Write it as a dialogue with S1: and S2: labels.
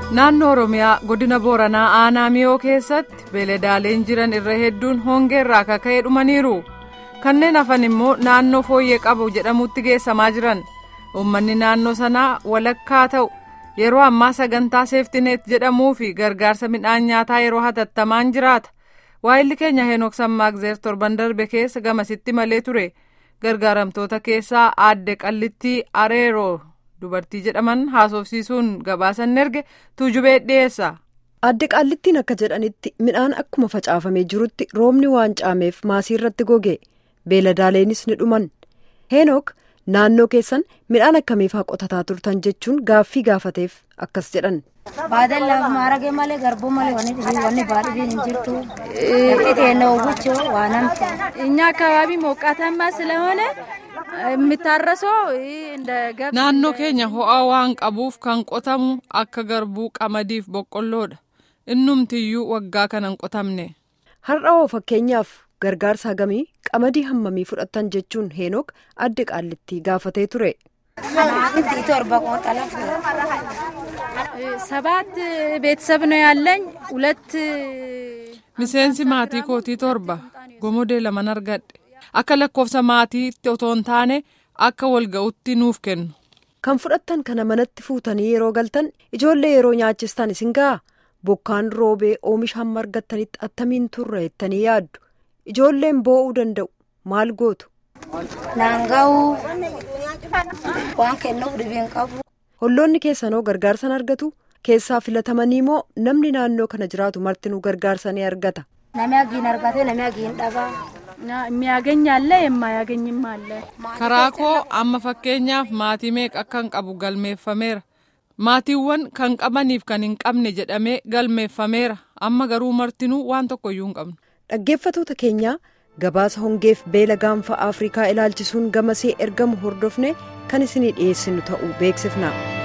S1: Naannoo Oromiyaa godina Booranaa aanaa Miyoo keessatti beeladaaleen jiran irra hedduun hongeerraa kaka'ee dhumaniiru. Kanneen hafan immoo naannoo fooyyee qabu jedhamutti geessamaa jiran. Uummanni naannoo sanaa walakkaa ta'u yeroo ammaa sagantaa seeftineet jedhamuu fi gargaarsa midhaan nyaataa yeroo hatattamaan jiraata. Waayilli keenya Henook Sammaagzeer torban darbe keessa gamasitti malee ture. Gargaaramtoota keessaa aadde Qallittii Areeroo dubartii jedhaman haasofsiisuun gabaasan erge tuujubee dhiyeessa.
S2: Aadde Qallittiin akka jedhanitti midhaan akkuma facaafamee jirutti roobni waan caameef maasii irratti goge beeladaaleenis ni dhuman. Henook naannoo keessan midhaan akkamiifaa qotataa turtan jechuun gaaffii gaafateef akkas jedhan.
S3: Baadalla maarage malee garbuu malee wanni baadhiin hin jirtu. ጤነው ጉቾ ዋናምት እኛ አካባቢ ሞቃታማ ስለሆነ የሚታረሰው እንደ ገብ
S1: naannoo keenya ho'aa waan qabuuf kan qotamu akka garbuu qamadiif boqqolloodha. Innumtiyyuu waggaa kanan qotamne.
S2: Har'aoo fakkeenyaaf gargaarsa hagamii qamadii hammamii fudhattan jechuun Henook Aadde Qallittii gaafatee ture.
S3: ሰባት ቤተሰብ ነው ያለኝ ሁለት
S1: miseensi maatii kootii 7 gomodee 2 argadhe akka lakkoofsa maatiitti otoo hin taane akka walga'utti nuuf kennu.
S2: Kan fudhattan kana manatti fuutanii yeroo galtan ijoollee yeroo nyaachistan isin ga'a bokkaan roobee oomisha hamma argattanitti attamiin turre jettanii yaaddu ijoolleen boo'uu danda'u maal gootu.
S3: Naanga'uu waan kennuuf dhibeen qabu.
S2: Holloonni keessanoo gargaarsan argatu. Keessaa filatamanii moo namni naannoo kana jiraatu martinuu gargaarsanii argata.
S3: Namni agiin argate namni agiin dhabaa.
S4: Miyaaganyaallee yemmaayaganyimaallee.
S1: Karaa koo amma fakkeenyaaf maatii meeqa akkan qabu galmeeffameera. Maatiiwwan kan qabaniif kan hin qabne jedhamee galmeeffameera. Amma garuu martinuu waan tokkoyyuu hin qabnu.
S2: Dhaggeeffatoota keenyaa gabaasa hongeef beela gaanfa Afrikaa ilaalchisuun gamasee ergamu hordofne kan isinii dhiyeessinu ta'uu beeksifna.